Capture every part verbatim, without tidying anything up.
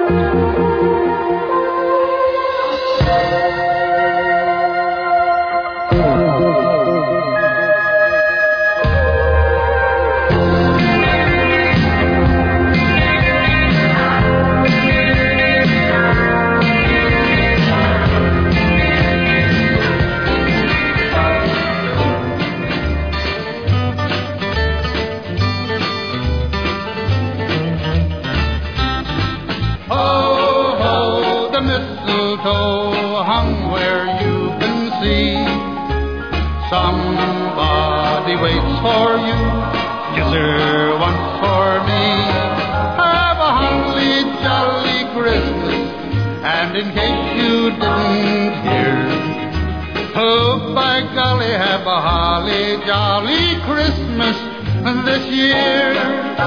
Somebody waits for you, yes sir, once for me. Have a holly jolly Christmas, and in case you didn't hear, oh by golly, have a holly jolly Christmas this year.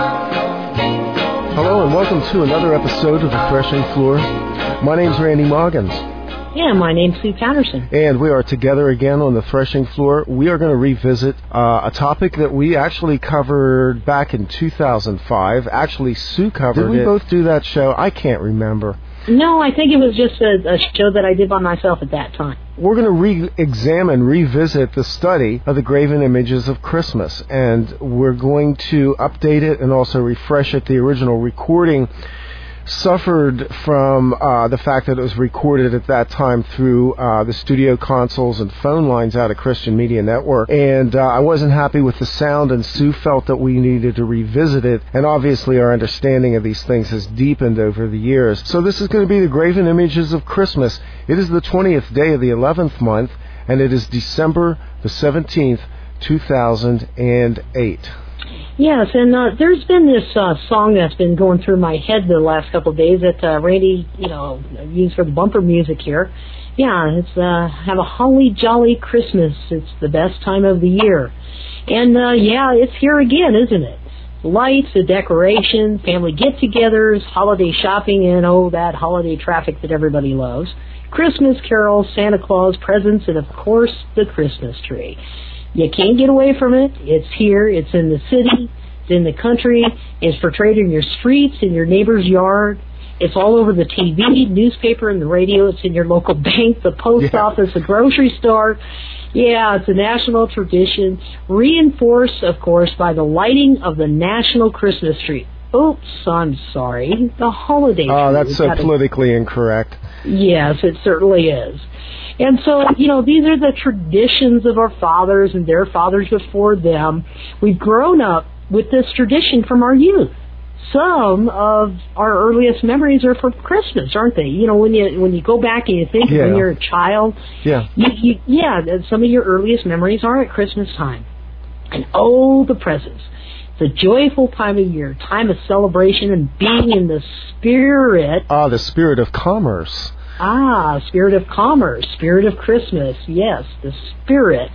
Hello and welcome to another episode of The Threshing Floor. My name's Randy Moggins. Yeah, my name's Sue Patterson. And we are together again on The Threshing Floor. We are going to revisit uh, a topic that we actually covered back in two thousand five. Actually, Sue covered it. Did we it. both do that show? I can't remember. No, I think it was just a, a show that I did by myself at that time. We're going to re-examine, revisit the study of the graven images of Christmas. And we're going to update it and also refresh it. The original recording suffered from uh, the fact that it was recorded at that time through uh, the studio consoles and phone lines out of Christian Media Network. And uh, I wasn't happy with the sound, and Sue felt that we needed to revisit it. And obviously our understanding of these things has deepened over the years. So this is going to be the graven images of Christmas. It is the twentieth day of the eleventh month, and it is December the seventeenth, two thousand eight. Yes, and uh, there's been this uh, song that's been going through my head the last couple of days that uh, Randy, you know, used for the bumper music here. Yeah, it's uh, have a holly jolly Christmas. It's the best time of the year. And, uh, yeah, it's here again, isn't it? Lights, the decorations, family get-togethers, holiday shopping, and, oh, that holiday traffic that everybody loves. Christmas carols, Santa Claus, presents, and, of course, the Christmas tree. You can't get away from it. It's here. It's in the city. It's in the country. It's portrayed in your streets, in your neighbor's yard. It's all over the T V, newspaper, and the radio. It's in your local bank, the post yeah. office, the grocery store. Yeah, it's a national tradition, reinforced, of course, by the lighting of the national Christmas tree. Oops, I'm sorry. The holiday tree. Oh, that's so politically incorrect. Yes, it certainly is. And so, you know, these are the traditions of our fathers and their fathers before them. We've grown up with this tradition from our youth. Some of our earliest memories are from Christmas, aren't they? You know, when you when you go back and you think yeah. when you're a child, yeah, you, you, yeah, some of your earliest memories are at Christmas time. And oh, the presents. It's a joyful time of year, time of celebration and being in the spirit. Ah, the spirit of commerce. Ah, spirit of commerce, spirit of Christmas, yes, the spirit.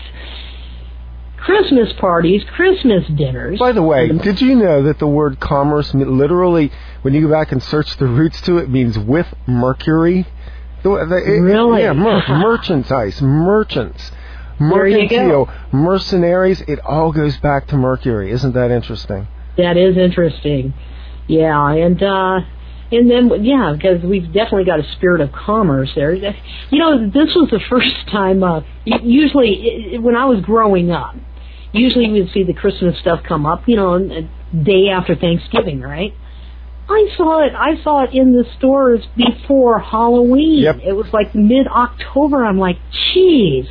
Christmas parties, Christmas dinners. By the way, did you know that the word commerce literally, when you go back and search the roots to it, means with Mercury? The, the, it, really? Yeah, mer- merchandise, merchants, mercantile, mercenaries, it all goes back to Mercury. Isn't that interesting? That is interesting. Yeah, and, uh... And then, yeah, because we've definitely got a spirit of commerce there. You know, this was the first time, uh, usually, when I was growing up, usually we'd see the Christmas stuff come up, you know, a day after Thanksgiving, right? I saw it, I saw it in the stores before Halloween. Yep. It was like mid-October. I'm like, geez.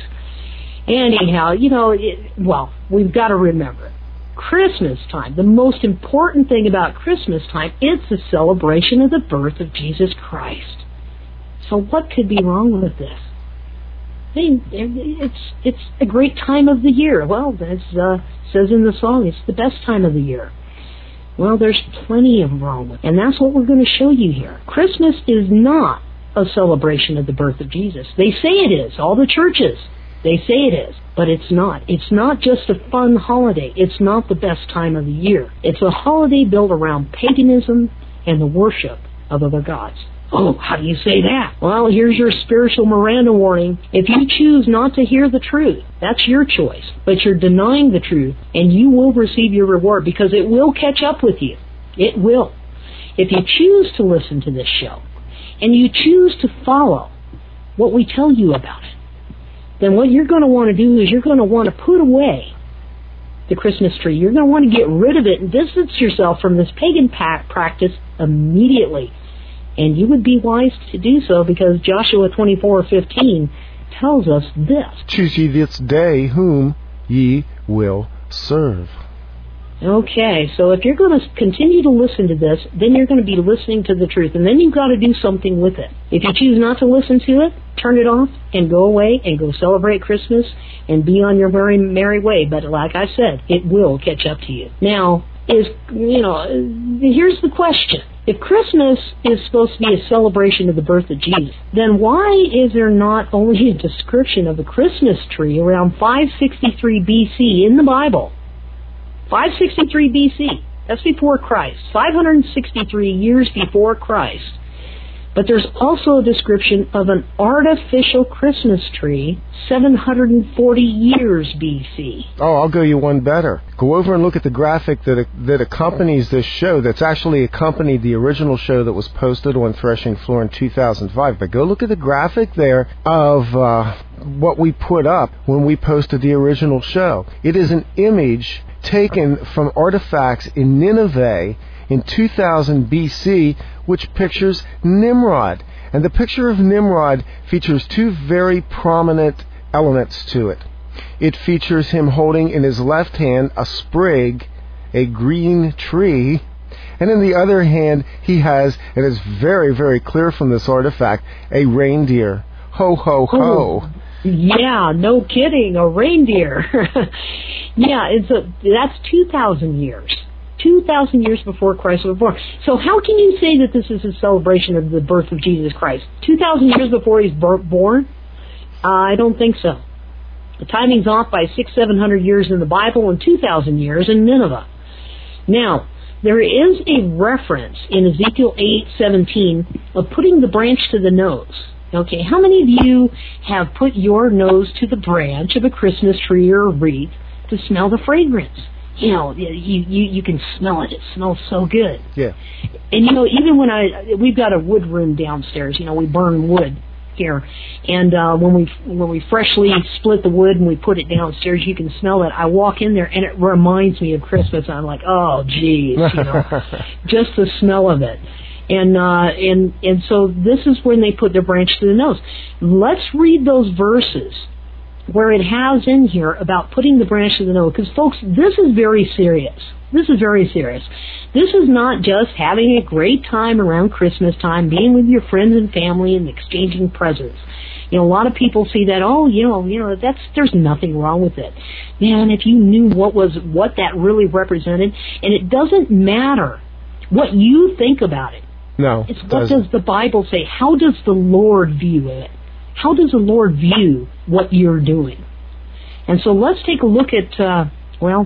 Anyhow, you know, it, well, we've got to remember, Christmas time, the most important thing about Christmas time, it's the celebration of the birth of Jesus Christ. So what could be wrong with this? I mean, it's it's a great time of the year. Well, as uh, says in the song, it's the best time of the year. Well, there's plenty of wrong with it, and that's what we're going to show you here. Christmas is not a celebration of the birth of Jesus. They say it is, all the churches. They say it is, but it's not. It's not just a fun holiday. It's not the best time of the year. It's a holiday built around paganism and the worship of other gods. Oh, how do you say that? Well, here's your spiritual Miranda warning. If you choose not to hear the truth, that's your choice. But you're denying the truth, and you will receive your reward because it will catch up with you. It will. if you choose to listen to this show, and you choose to follow what we tell you about it, then what you're going to want to do is you're going to want to put away the Christmas tree. You're going to want to get rid of it and distance yourself from this pagan practice immediately. And you would be wise to do so, because Joshua twenty-four fifteen tells us this. Choose ye this day whom ye will serve. Okay, so if you're going to continue to listen to this, then you're going to be listening to the truth, and then you've got to do something with it. If you choose not to listen to it, turn it off and go away and go celebrate Christmas and be on your very merry way. But like I said, it will catch up to you. Now, is you know, here's the question. If Christmas is supposed to be a celebration of the birth of Jesus, then why is there not only a description of the Christmas tree around five sixty-three B C in the Bible? five sixty-three B C. That's before Christ. five hundred sixty-three years before Christ. But there's also a description of an artificial Christmas tree seven hundred forty years B C. Oh, I'll go you one better. Go over and look at the graphic that that accompanies this show, that's actually accompanied the original show that was posted on Threshing Floor in two thousand five. But go look at the graphic there of uh, what we put up when we posted the original show. It is an image taken from artifacts in Nineveh in two thousand B C, which pictures Nimrod. And the picture of Nimrod features two very prominent elements to it. It features him holding in his left hand a sprig, a green tree, and in the other hand he has, and it's very, very clear from this artifact, a reindeer. Ho, ho, ho. Oh. Yeah, no kidding, a reindeer. Yeah, it's a, that's two thousand years. two thousand years before Christ was born. So how can you say that this is a celebration of the birth of Jesus Christ? two thousand years before he's born? Uh, I don't think so. The timing's off by six, seven hundred years in the Bible and two thousand years in Nineveh. Now, there is a reference in Ezekiel eight seventeen of putting the branch to the nose. Okay, how many of you have put your nose to the branch of a Christmas tree or a wreath to smell the fragrance? You know, you, you you can smell it. It smells so good. Yeah. And, you know, even when I, we've got a wood room downstairs, you know, we burn wood here. And uh, when we when we freshly split the wood and we put it downstairs, you can smell it. I walk in there and it reminds me of Christmas. I'm like, oh, geez, you know, just the smell of it. And, uh, and, and so this is when they put their branch to the nose. Let's read those verses where it has in here about putting the branch to the nose. Because, folks, this is very serious. This is very serious. This is not just having a great time around Christmas time, being with your friends and family and exchanging presents. You know, a lot of people see that, oh, you know, you know, that's, there's nothing wrong with it. Man, if you knew what was, what that really represented, and it doesn't matter what you think about it. No. It's what does the Bible say? How does the Lord view it? How does the Lord view what you're doing? And so let's take a look at, uh, well,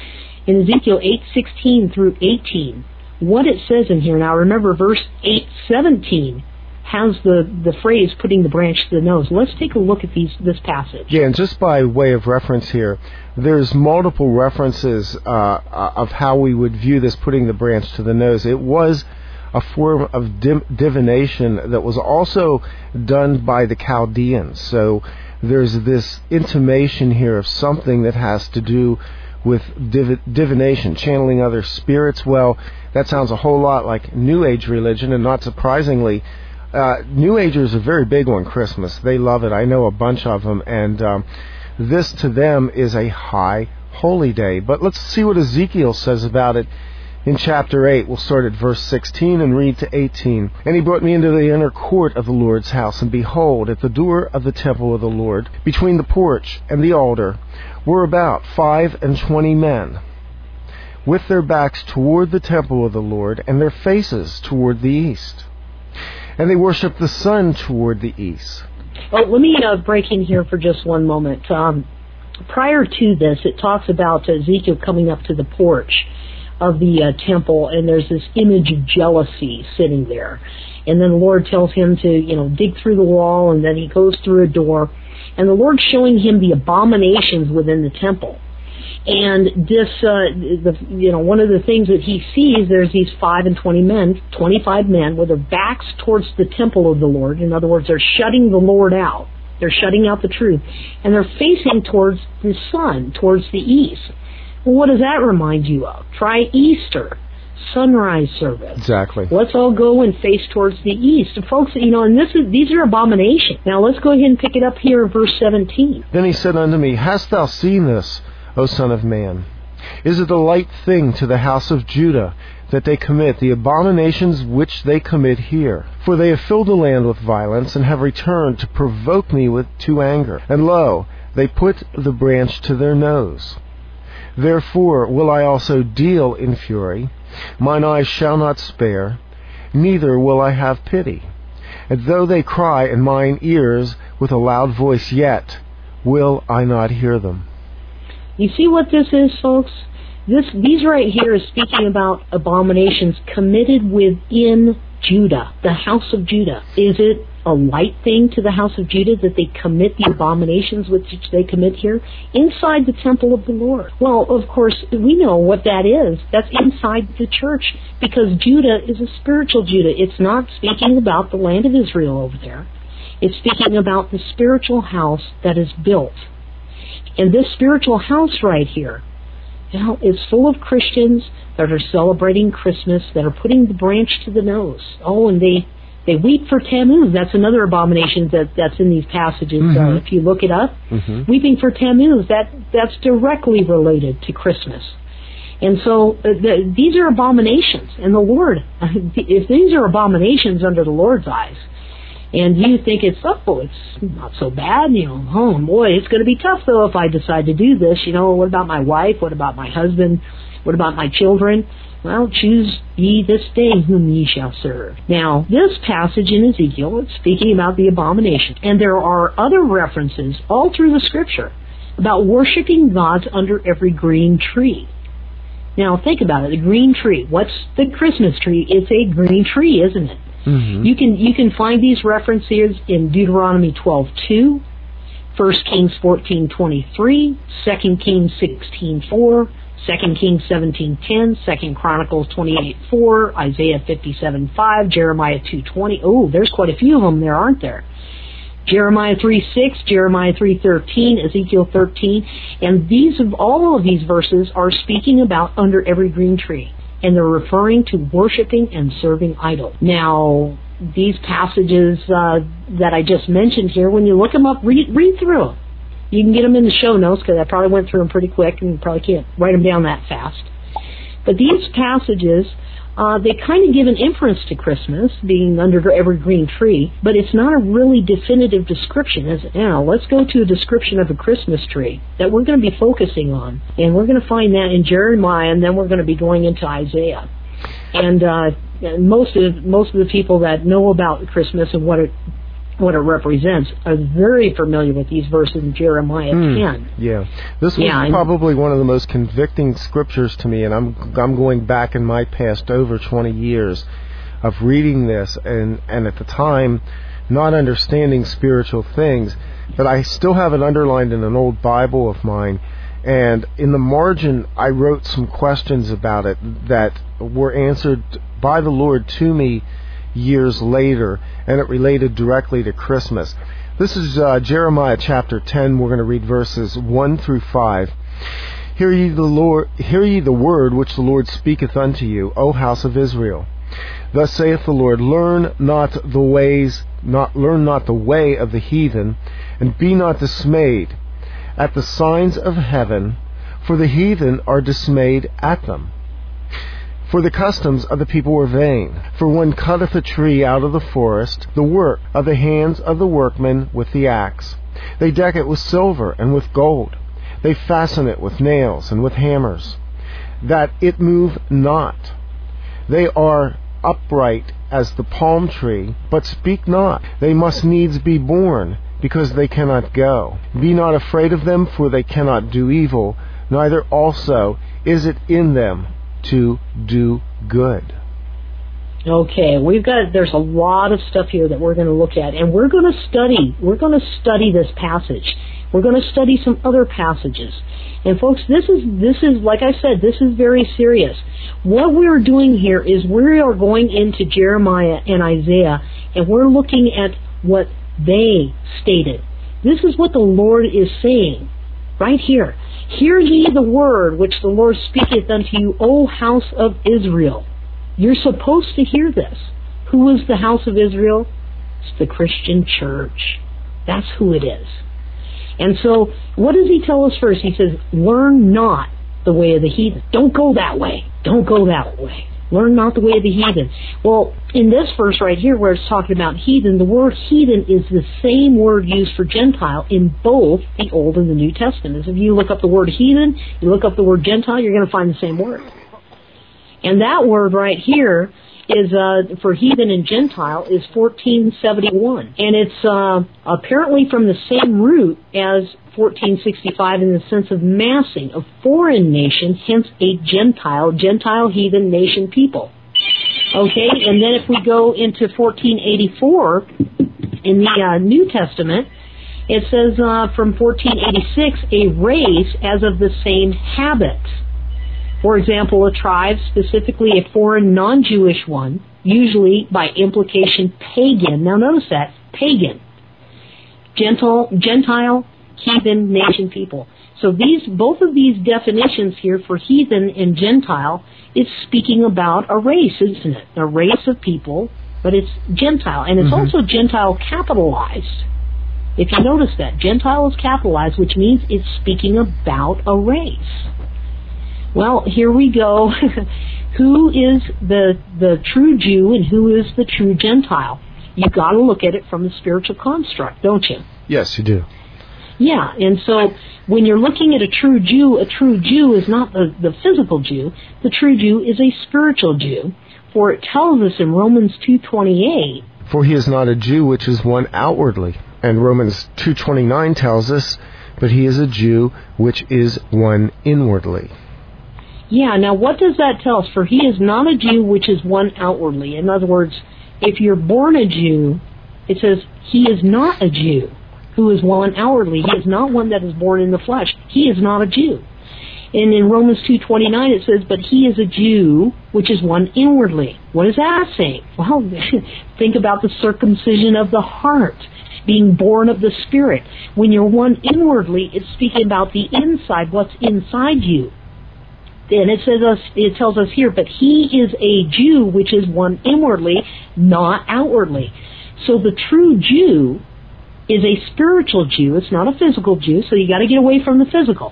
in Ezekiel eight sixteen through eighteen, what it says in here. Now remember, verse eight seventeen has the, the phrase putting the branch to the nose. Let's take a look at these this passage. Yeah, and just by way of reference here, there's multiple references uh, of how we would view this putting the branch to the nose. It was a form of div- divination that was also done by the Chaldeans. So there's this intimation here of something that has to do with div- divination, channeling other spirits. Well, that sounds a whole lot like New Age religion, and not surprisingly, uh, New Agers are very big on Christmas. They love it. I know a bunch of them, and um, this to them is a high holy day. But let's see what Ezekiel says about it. In chapter eight, we'll start at verse sixteen and read to eighteen. And he brought me into the inner court of the Lord's house, and behold, at the door of the temple of the Lord, between the porch and the altar, were about five and twenty men, with their backs toward the temple of the Lord, and their faces toward the east. And they worshipped the sun toward the east. Oh, let me uh, break in here for just one moment. Um, prior to this, it talks about Ezekiel coming up to the porch of the uh, temple, and there's this image of jealousy sitting there. And then the Lord tells him to, you know, dig through the wall, and then he goes through a door, and the Lord's showing him the abominations within the temple. And this, uh, the, you know, one of the things that he sees, there's these five and twenty men, twenty-five men with their backs towards the temple of the Lord. In other words, they're shutting the Lord out. They're shutting out the truth. And they're facing towards the sun, towards the east. Well, what does that remind you of? Try Easter, sunrise service. Exactly. Let's all go and face towards the east. And folks, you know, and this is these are abominations. Now let's go ahead and pick it up here in verse seventeen. Then he said unto me, Hast thou seen this, O son of man? Is it a light thing to the house of Judah that they commit the abominations which they commit here? For they have filled the land with violence, and have returned to provoke me with to anger. And lo, they put the branch to their nose. Therefore will I also deal in fury. Mine eyes shall not spare, neither will I have pity. And though they cry in mine ears with a loud voice, yet will I not hear them. You see what this is, folks? This, these right here is speaking about abominations committed within Judah, the house of Judah. Is it a light thing to the house of Judah that they commit the abominations which they commit here inside the temple of the Lord? Well, of course, we know what that is. That's inside the church, because Judah is a spiritual Judah. It's not speaking about the land of Israel over there. It's speaking about the spiritual house that is built. And this spiritual house right here, you know, is full of Christians that are celebrating Christmas, that are putting the branch to the nose. Oh, and they, they weep for Tammuz. That's another abomination that, that's in these passages. Mm-hmm. Uh, if you look it up, mm-hmm. weeping for Tammuz, that, that's directly related to Christmas. And so uh, the, these are abominations. And the Lord, if these are abominations under the Lord's eyes, and you think it's, oh, it's not so bad, you know, oh boy, it's going to be tough though if I decide to do this, you know, what about my wife, what about my husband, what about my children? Well, choose ye this day whom ye shall serve. Now, this passage in Ezekiel, it's speaking about the abomination, and there are other references all through the scripture about worshiping gods under every green tree. Now, think about it, the green tree, what's the Christmas tree? It's a green tree, isn't it? Mm-hmm. You can you can find these references in Deuteronomy twelve two, First Kings fourteen twenty-three, Second Kings sixteen four, Second Kings seventeen ten, Second Chronicles twenty-eight four, Isaiah fifty-seven five, Jeremiah two twenty. Oh, there's quite a few of them there, aren't there? Jeremiah three six, Jeremiah three thirteen, Ezekiel thirteen, and these of all of these verses are speaking about under every green tree. And they're referring to worshiping and serving idols. Now, these passages uh, that I just mentioned here, when you look them up, read, read through them. You can get them in the show notes, because I probably went through them pretty quick and probably can't write them down that fast. But these passages, uh, they kind of give an inference to Christmas, being under every green tree, but it's not a really definitive description. As, you know, let's go to a description of a Christmas tree that we're going to be focusing on, and we're going to find that in Jeremiah, and then we're going to be going into Isaiah. And uh, most of most of the people that know about Christmas and what it what it represents are very familiar with these verses in Jeremiah mm, ten. Yeah, this was yeah, probably one of the most convicting scriptures to me, and I'm I'm going back in my past over twenty years of reading this, and, and at the time not understanding spiritual things, but I still have it underlined in an old Bible of mine, and in the margin I wrote some questions about it that were answered by the Lord to me years later, and it related directly to Christmas. This is uh, Jeremiah chapter ten. We're going to read verses one through five. Hear ye the Lord, hear ye the word which the Lord speaketh unto you, O house of Israel. Thus saith the Lord, learn not the ways, not learn not the way of the heathen, and be not dismayed at the signs of heaven, for the heathen are dismayed at them. For the customs of the people were vain. For one cutteth a tree out of the forest, the work of the hands of the workmen with the axe. They deck it with silver and with gold. They fasten it with nails and with hammers, that it move not. They are upright as the palm tree, but speak not. They must needs be born, because they cannot go. Be not afraid of them, for they cannot do evil, neither also is it in them to do good. Okay, we've got, there's a lot of stuff here that we're going to look at, and we're going to study, we're going to study this passage. We're going to study some other passages. And folks, this is, this is, like I said, this is very serious. What we're doing here is we are going into Jeremiah and Isaiah, and we're looking at what they stated. This is what the Lord is saying, right here. Hear ye the word which the Lord speaketh unto you, O house of Israel. You're supposed to hear this. Who is the house of Israel? It's the Christian church. That's who it is. And so, what does he tell us first? He says, learn not the way of the heathen. Don't go that way. Don't go that way. Learn not the way of the heathen. Well, in this verse right here where it's talking about heathen, the word heathen is the same word used for Gentile in both the Old and the New Testaments. If you look up the word heathen, you look up the word Gentile, you're going to find the same word. And that word right here is uh, for heathen and Gentile is fourteen seventy-one. And it's uh, apparently from the same root as fourteen sixty-five in the sense of massing, of foreign nation, hence a Gentile, Gentile, heathen, nation, people. Okay, and then if we go into fourteen eighty-four in the uh, New Testament, it says uh, from fourteen eighty-six, a race as of the same habits. For example, a tribe, specifically a foreign, non-Jewish one, usually by implication pagan. Now notice that, pagan. Gentile, Gentile, heathen, nation, people. So these, both of these definitions here for heathen and Gentile is speaking about a race, isn't it? A race of people, but it's Gentile. And it's mm-hmm. also Gentile capitalized. If you notice that, Gentile is capitalized, which means it's speaking about a race. Well, here we go. Who is the the true Jew and who is the true Gentile? You've got to look at it from the spiritual construct, don't you? Yes, you do. Yeah, and so when you're looking at a true Jew, a true Jew is not the, the physical Jew. The true Jew is a spiritual Jew. For it tells us in Romans two twenty-eight, for he is not a Jew which is one outwardly. And Romans two twenty-nine tells us, but he is a Jew which is one inwardly. Yeah, now what does that tell us? For he is not a Jew which is one outwardly. In other words, if you're born a Jew, it says he is not a Jew who is one outwardly. He is not one that is born in the flesh. He is not a Jew. And in Romans two twenty-nine it says, but he is a Jew which is one inwardly. What is that saying? Well, think about the circumcision of the heart, being born of the Spirit. When you're one inwardly, it's speaking about the inside, what's inside you. And it says us, it tells us here, but he is a Jew which is one inwardly, not outwardly. So the true Jew is a spiritual Jew. It's not a physical Jew, so you got to get away from the physical.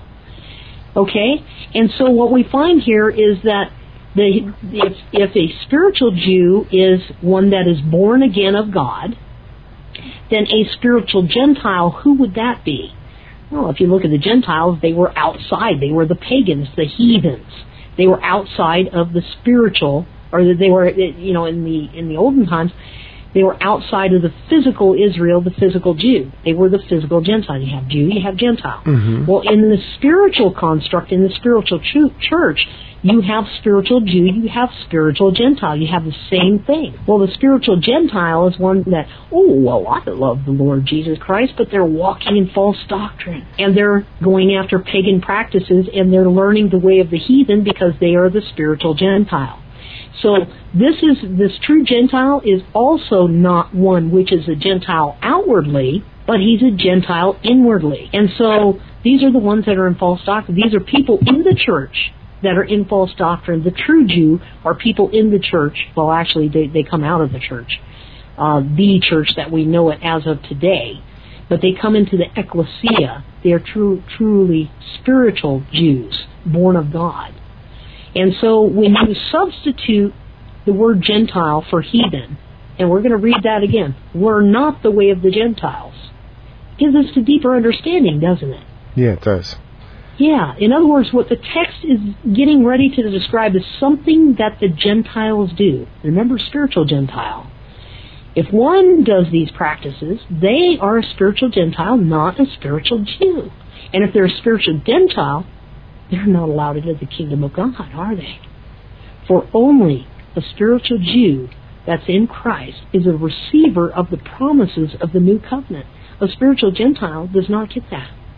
Okay? And so what we find here is that the, if, if a spiritual Jew is one that is born again of God, then a spiritual Gentile, who would that be? Well, if you look at the Gentiles, they were outside. They were the pagans, the heathens. They were outside of the spiritual, or they were, you know, in the in the olden times, they were outside of the physical Israel, the physical Jew. They were the physical Gentile. You have Jew, you have Gentile. Mm-hmm. Well, in the spiritual construct, in the spiritual church, you have spiritual Jew, you have spiritual Gentile. You have the same thing. Well, the spiritual Gentile is one that, oh, well, I love the Lord Jesus Christ, but they're walking in false doctrine. And they're going after pagan practices, and they're learning the way of the heathen because they are the spiritual Gentile. So this is this true Gentile is also not one which is a Gentile outwardly, but he's a Gentile inwardly. And so these are the ones that are in false doctrine. These are people in the church that are in false doctrine. The true Jew are people in the church. Well, actually, they, they come out of the church, uh, the church that we know it as of today. But they come into the ecclesia. They are true, truly spiritual Jews, born of God. And so when you substitute the word Gentile for heathen, and we're going to read that again, we're not the way of the Gentiles. Gives us a deeper understanding, doesn't it? Yeah, it does. Yeah. In other words, what the text is getting ready to describe is something that the Gentiles do. Remember, spiritual Gentile. If one does these practices, they are a spiritual Gentile, not a spiritual Jew. And if they're a spiritual Gentile, they're not allowed into the kingdom of God, are they? For only a spiritual Jew that's in Christ is a receiver of the promises of the new covenant. A spiritual Gentile does not get that.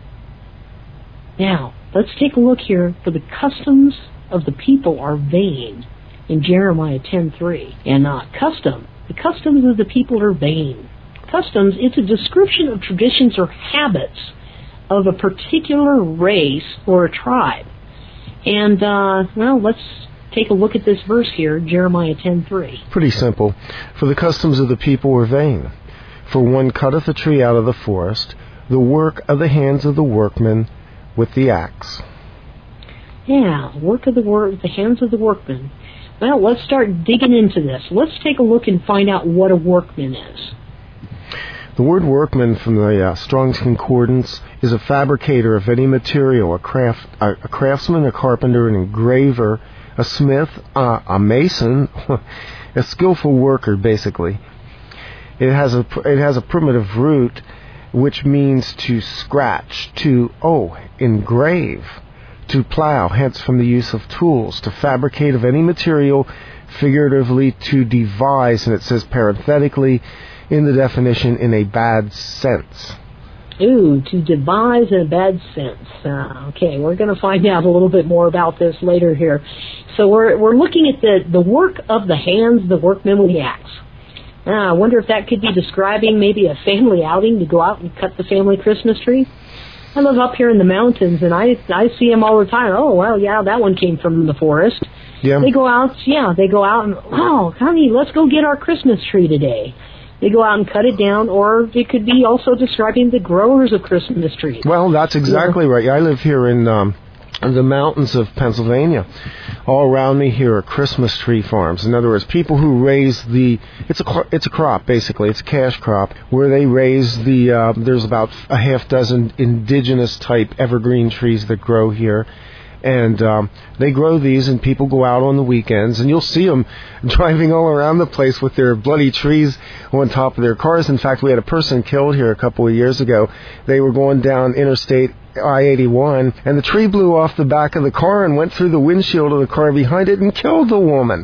Now, let's take a look here. For the customs of the people are vain, in Jeremiah ten three. And uh, custom, the customs of the people are vain. Customs, it's a description of traditions or habits of a particular race or a tribe. And, uh, well, let's take a look at this verse here, Jeremiah ten three. Pretty simple. For the customs of the people were vain. For one cutteth a tree out of the forest, the work of the hands of the workmen with the axe. Yeah, work of the work, the hands of the workmen. Well, let's start digging into this. Let's take a look and find out what a workman is. The word workman from the uh, Strong's Concordance is a fabricator of any material, a craft, a, a craftsman, a carpenter, an engraver, a smith, uh, a mason, a skillful worker, basically. It has a it has a primitive root, which means to scratch, to oh, engrave, to plow, hence from the use of tools, to fabricate of any material, figuratively to devise, and it says parenthetically in the definition, in a bad sense. Ooh, to devise in a bad sense. Uh, okay, we're going to find out a little bit more about this later here. So we're we're looking at the, the work of the hands, the workmen with the axe. Uh, I wonder if that could be describing maybe a family outing to go out and cut the family Christmas tree. I live up here in the mountains, and I I see them all the time. Oh, well, yeah, that one came from the forest. Yeah. They go out, yeah, they go out and, wow, honey, let's go get our Christmas tree today. They go out and cut it down, or it could be also describing the growers of Christmas trees. Well, that's exactly yeah. right. I live here in, um, in the mountains of Pennsylvania. All around me here are Christmas tree farms. In other words, people who raise the, it's a it's a crop, basically. It's a cash crop, where they raise the, uh, there's about a half dozen indigenous type evergreen trees that grow here. And um, they grow these, and people go out on the weekends, and you'll see them driving all around the place with their bloody trees on top of their cars. In fact, we had a person killed here a couple of years ago. They were going down Interstate I eighty-one, and the tree blew off the back of the car and went through the windshield of the car behind it and killed the woman.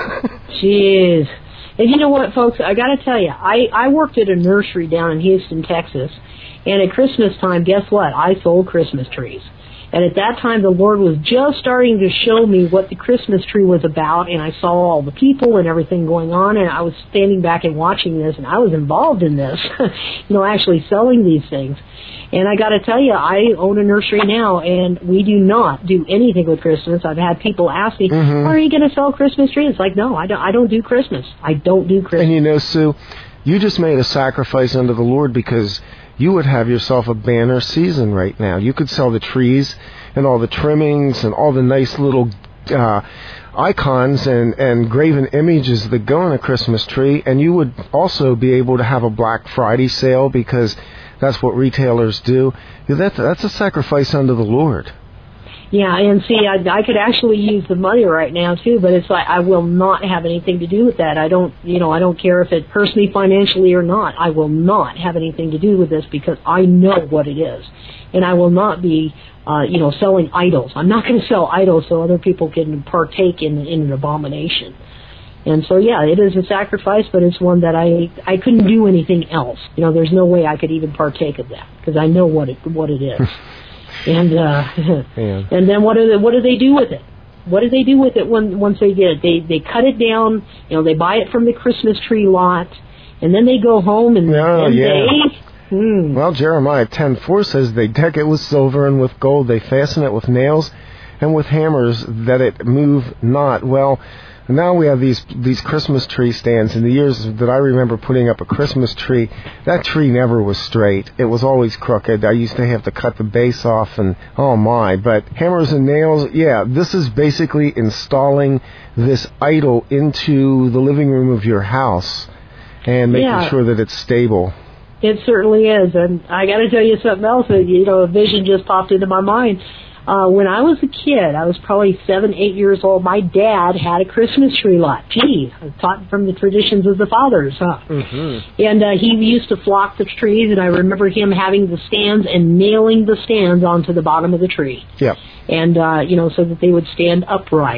Jeez. And you know what, folks? I got to tell you, I, I worked at a nursery down in Houston, Texas, and at Christmas time, guess what? I sold Christmas trees. And at that time, the Lord was just starting to show me what the Christmas tree was about, and I saw all the people and everything going on, and I was standing back and watching this, and I was involved in this, you know, actually selling these things. And I got to tell you, I own a nursery now, and we do not do anything with Christmas. I've had people ask me, mm-hmm. are you going to sell Christmas trees? It's like, no, I don't, I don't do Christmas. I don't do Christmas. And you know, Sue, you just made a sacrifice unto the Lord, because you would have yourself a banner season right now. You could sell the trees and all the trimmings and all the nice little uh, icons and, and graven images that go on a Christmas tree, and you would also be able to have a Black Friday sale, because that's what retailers do. That, that's a sacrifice unto the Lord. Yeah, and see, I, I could actually use the money right now too, but it's like I will not have anything to do with that. I don't, you know, I don't care if it hurts me financially or not. I will not have anything to do with this, because I know what it is, and I will not be, uh, you know, selling idols. I'm not going to sell idols so other people can partake in in an abomination. And so, yeah, it is a sacrifice, but it's one that I I couldn't do anything else. You know, there's no way I could even partake of that, because I know what it what it is. And uh, yeah. and then what do they, what do they do with it? What do they do with it when once they get it? They they cut it down. You know, they buy it from the Christmas tree lot, and then they go home and, oh, and yeah. they. Hmm. Well, Jeremiah ten four says they deck it with silver and with gold. They fasten it with nails and with hammers, that it move not. Well, now we have these these Christmas tree stands. In the years that I remember putting up a Christmas tree, that tree never was straight. It was always crooked. I used to have to cut the base off, and oh my. But hammers and nails, yeah, this is basically installing this idol into the living room of your house and making yeah. sure that it's stable. It certainly is. And I got to tell you something else. You know, a vision just popped into my mind. Uh, when I was a kid, I was probably seven, eight years old, my dad had a Christmas tree lot. Gee, I was taught from the traditions of the fathers, huh? Mm-hmm. And uh, he used to flock the trees, and I remember him having the stands and nailing the stands onto the bottom of the tree. Yeah. And, uh, you know, so that they would stand upright.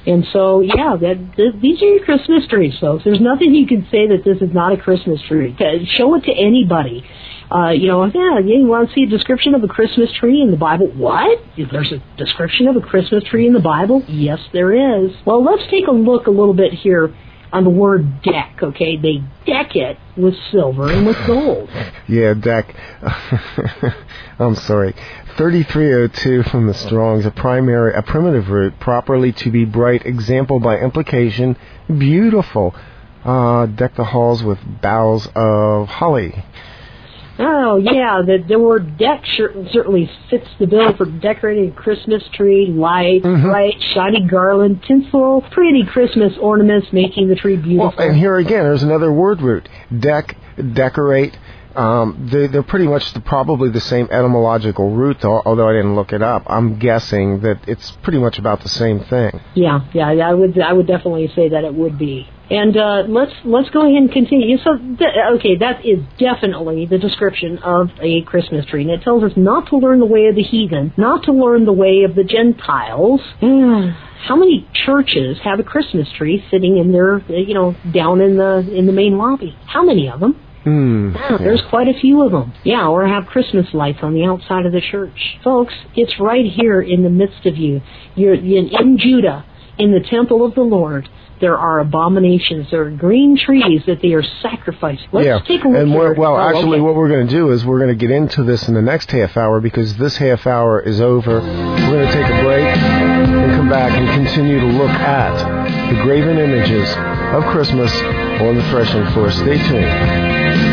And so, yeah, that th- these are your Christmas trees, folks. There's nothing you can say that this is not a Christmas tree. Show it to anybody. Uh, you know, yeah, you want to see a description of a Christmas tree in the Bible? What? There's a description of a Christmas tree in the Bible? Yes, there is. Well, let's take a look a little bit here on the word deck, okay? They deck it with silver and with gold. Yeah, deck. I'm sorry. thirty-three oh two from the Strong's, a primary, a primitive root, properly to be bright, example by implication, beautiful. Uh, deck the halls with boughs of holly. Oh, yeah, the, the word deck sure, certainly fits the bill for decorating a Christmas tree, light, Mm-hmm. bright, shiny garland, tinsel, pretty Christmas ornaments making the tree beautiful. Well, and here again, there's another word root. Deck, decorate. Um, they, they're pretty much the, probably the same etymological root, though, although I didn't look it up. I'm guessing that it's pretty much about the same thing. Yeah, yeah, I would I would definitely say that it would be. And uh, let's let's go ahead and continue. So, th- okay, that is definitely the description of a Christmas tree. And it tells us not to learn the way of the heathen, not to learn the way of the Gentiles. How many churches have a Christmas tree sitting in their, you know, down in the in the main lobby? How many of them? Mm, Yeah, there's quite a few of them. Yeah, or have Christmas lights on the outside of the church. Folks, it's right here in the midst of you. You're in, in Judah, in the temple of the Lord. There are abominations. There are green trees that they are sacrificed. Let's yeah. take a look and here. Well, oh, actually, okay. what we're going to do is we're going to get into this in the next half hour because this half hour is over. We're going to take a break and come back and continue to look at the graven images of Christmas on the threshing floor. Stay tuned.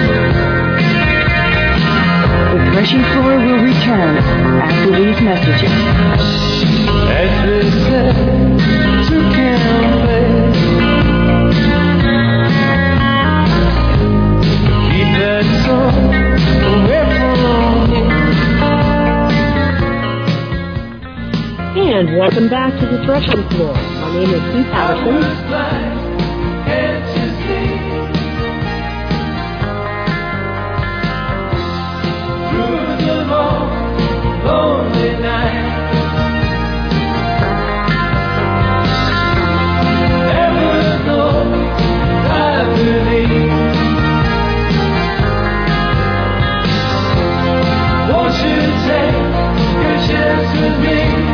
The threshing floor will return after these messages. As they said to campaign, keep that song away from me. And welcome back to the threshing floor. My name is Sue Patterson. Lonely night. Never know I believe. Won't you take a chance with me?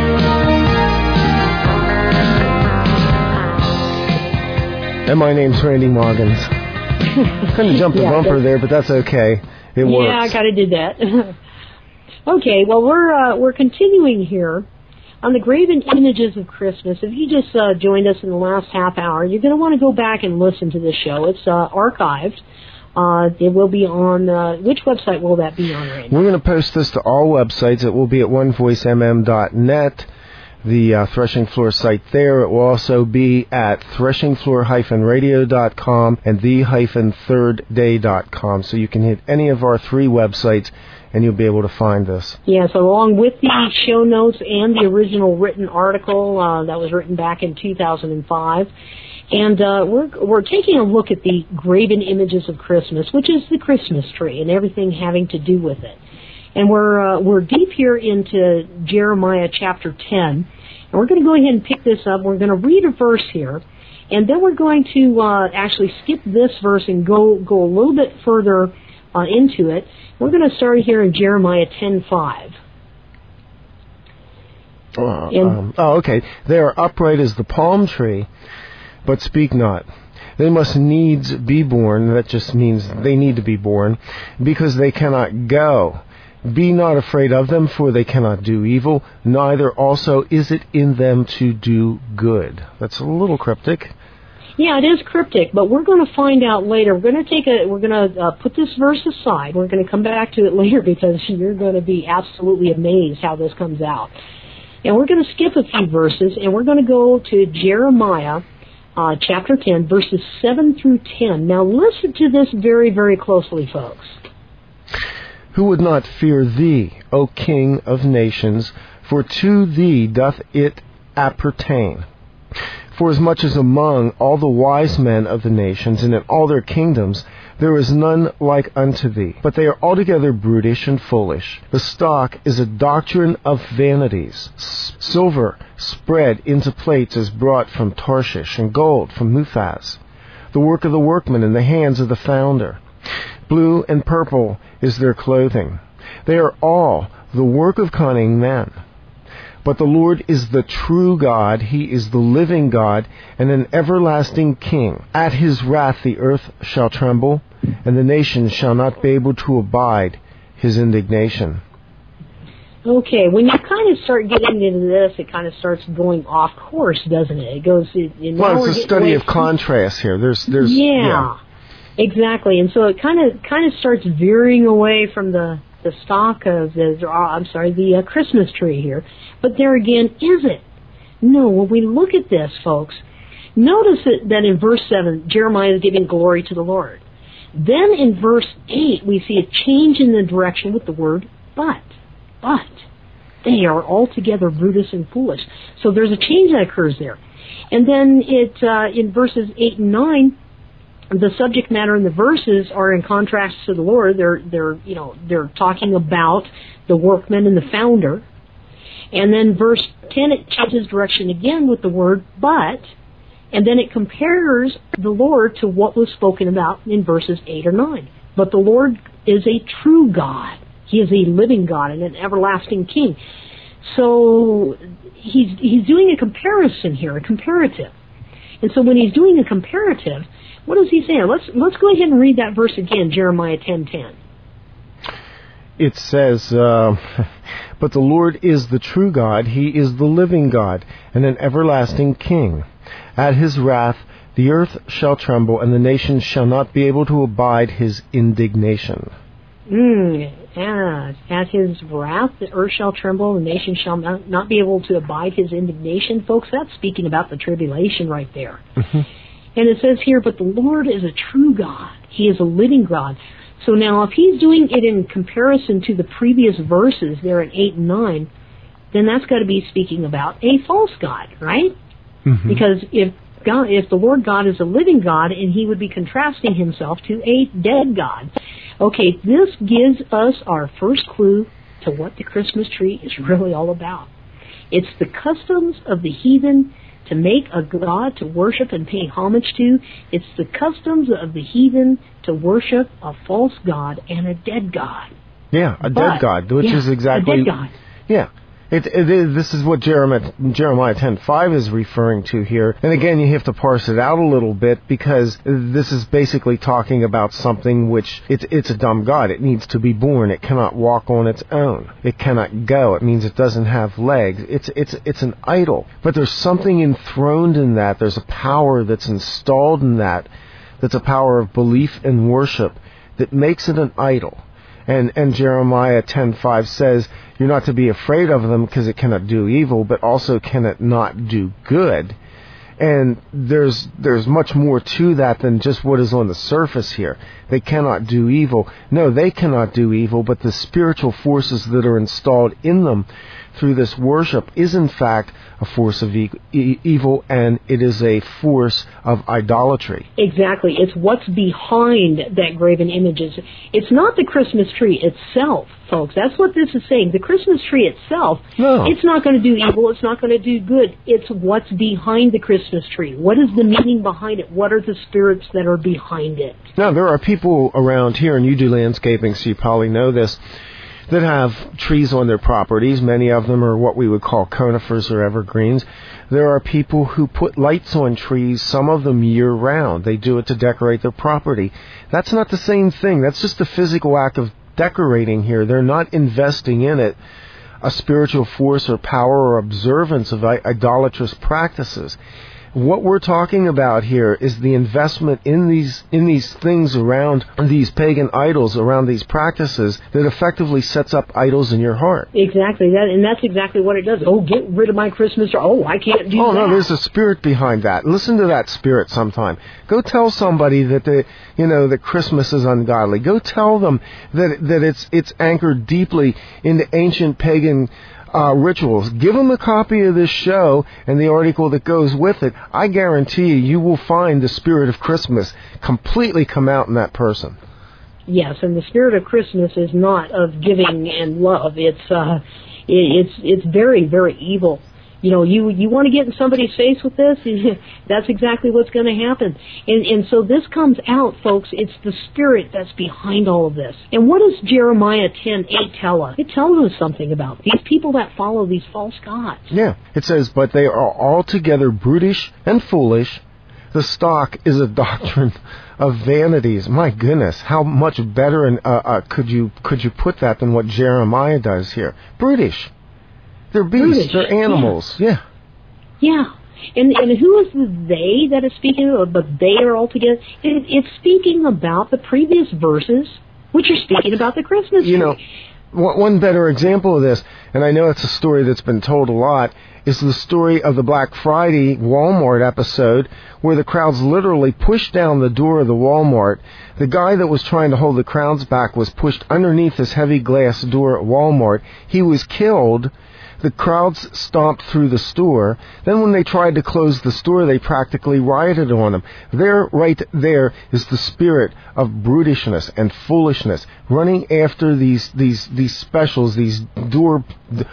And my name's Randy Moggins. Couldn't jump the Yeah, bumper but- there, but that's okay. It works. Yeah, I kind of did that. Okay, well, we're uh, we're continuing here on the graven images of Christmas. If you just uh, joined us in the last half hour, you're going to want to go back and listen to this show. It's uh, archived. Uh, it will be on, uh, which website will that be on, Randy? We're going to post this to all websites. It will be at one voice m m dot net, the uh, Threshing Floor site there. It will also be at threshing floor dash radio dot com and the dash third day dot com. So you can hit any of our three websites and you'll be able to find this. Yes, along with the show notes and the original written article uh, that was written back in two thousand five. And uh, we're we're taking a look at the graven images of Christmas, which is the Christmas tree and everything having to do with it. And we're uh, we're deep here into Jeremiah chapter ten, and we're going to go ahead and pick this up. We're going to read a verse here, and then we're going to uh, actually skip this verse and go go a little bit further uh, into it. We're going to start here in Jeremiah ten five. Uh, um, oh, okay. They are upright as the palm tree, but speak not. They must needs be born. That just means they need to be born, because they cannot go. Be not afraid of them, for they cannot do evil, neither also is it in them to do good. That's a little cryptic. Yeah, it is cryptic, but we're going to find out later. We're going to take a, we're going to uh, put this verse aside. We're going to come back to it later because you're going to be absolutely amazed how this comes out. And we're going to skip a few verses, and we're going to go to Jeremiah uh, chapter ten, verses seven through ten. Now listen to this very, very closely, folks. Who would not fear thee, O King of nations, for to thee doth it appertain. For as much as among all the wise men of the nations and in all their kingdoms There is none like unto thee. But they are altogether brutish and foolish. The stock is a doctrine of vanities. S- silver spread into plates is brought from Tarshish, and gold from Uphaz. The work of the workman in the hands of the founder. Blue and purple is their clothing. They are all the work of cunning men. But the Lord is the true God, He is the living God, and an everlasting King. At His wrath the earth shall tremble, and the nations shall not be able to abide His indignation. Okay, when you kind of start getting into this, it kind of starts going off course, doesn't it? It goes. It, it, well, it's a study of contrast here. There's, there's, yeah, yeah, exactly, and so it kind of kind of starts veering away from the. the stock of the, I'm sorry, the uh, Christmas tree here. But there again, is it? No, when we look at this, folks, notice that, that in verse seven, Jeremiah is giving glory to the Lord. Then in verse eight, we see a change in the direction with the word but. But. They are altogether brutish and foolish. So there's a change that occurs there. And then it uh, in verses eight and nine, the subject matter in the verses are in contrast to the Lord. They're, they're, you know, they're talking about the workman and the founder. And then verse ten, it changes direction again with the word but, and then it compares the Lord to what was spoken about in verses eight or nine. But the Lord is a true God. He is a living God and an everlasting King. So he's, he's doing a comparison here, a comparative. And so when he's doing a comparative, what is he saying? Let's let's go ahead and read that verse again, Jeremiah ten ten. It says, uh, but the Lord is the true God, He is the living God, and an everlasting King. At His wrath the earth shall tremble, and the nations shall not be able to abide His indignation. Mm, yeah. At His wrath the earth shall tremble, and the nations shall not, not be able to abide His indignation. Folks, that's speaking about the tribulation right there. Mm-hmm. And it says here, but the Lord is a true God. He is a living God. So now if He's doing it in comparison to the previous verses there in eight and nine, then that's got to be speaking about a false God, right? Mm-hmm. Because if God, if the Lord God is a living God, and He would be contrasting Himself to a dead God. Okay, this gives us our first clue to what the Christmas tree is really all about. It's the customs of the heathen to make a god to worship and pay homage to. It's the customs of the heathen to worship a false god and a dead god. Yeah, a but, dead god, which yeah, is exactly... a dead god. Yeah. It, it is, this is what Jeremiah, Jeremiah ten five is referring to here. And again, you have to parse it out a little bit, because this is basically talking about something which, it's, it's a dumb god. It needs to be born. It cannot walk on its own. It cannot go. It means it doesn't have legs. It's, it's, it's an idol. But there's something enthroned in that. There's a power that's installed in that. That's a power of belief and worship that makes it an idol. And, and Jeremiah ten five says, you're not to be afraid of them because it cannot do evil, but also cannot not do good. And there's there's much more to that than just what is on the surface here. They cannot do evil. No, they cannot do evil, but the spiritual forces that are installed in them through this worship is in fact a force of e- e- evil, and it is a force of idolatry. Exactly. It's what's behind that graven images. It's not the Christmas tree itself, folks. That's what this is saying. The Christmas tree itself, no. It's not going to do evil. It's not going to do good. It's what's behind the Christmas tree. What is the meaning behind it? What are the spirits that are behind it? Now, there are people around here, and you do landscaping, so you probably know this, that have trees on their properties. Many of them are what we would call conifers or evergreens. There are people who put lights on trees, some of them year-round. They do it to decorate their property. That's not the same thing. That's just a physical act of decorating here. They're not investing in it a spiritual force or power or observance of idolatrous practices. What we're talking about here is the investment in these in these things around these pagan idols, around these practices that effectively sets up idols in your heart. Exactly, that, and that's exactly what it does. Oh, get rid of my Christmas tree. Oh, I can't do oh, that. Oh no, there's a spirit behind that. Listen to that spirit sometime. Go tell somebody that the you know that Christmas is ungodly. Go tell them that that it's it's anchored deeply in the ancient pagan uh, rituals. Give them a copy of this show and the article that goes with it. I guarantee you, you will find the spirit of Christmas completely come out in that person. Yes, and the spirit of Christmas is not of giving and love. It's uh, it, it's it's very, very evil. You know, you you want to get in somebody's face with this, that's exactly what's going to happen. And and so this comes out, folks. It's the spirit that's behind all of this. And what does Jeremiah ten eight tell us? It tells us something about these people that follow these false gods. Yeah, it says, but they are altogether brutish and foolish. The stock is a doctrine of vanities. My goodness, how much better and uh, uh, could you could you put that than what Jeremiah does here? Brutish. They're beasts. Brutish. They're animals. Yeah. Yeah. And and who is the they that is speaking of? But they are altogether. It, it's speaking about the previous verses, which are speaking about the Christmas tree. You know, one better example of this, and I know it's a story that's been told a lot, is the story of the Black Friday Walmart episode where the crowds literally pushed down the door of the Walmart. The guy that was trying to hold the crowds back was pushed underneath this heavy glass door at Walmart. He was killed. The crowds stomped through the store. Then when they tried to close the store, they practically rioted on him. There, right there, is the spirit of brutishness and foolishness, running after these these these specials, these door...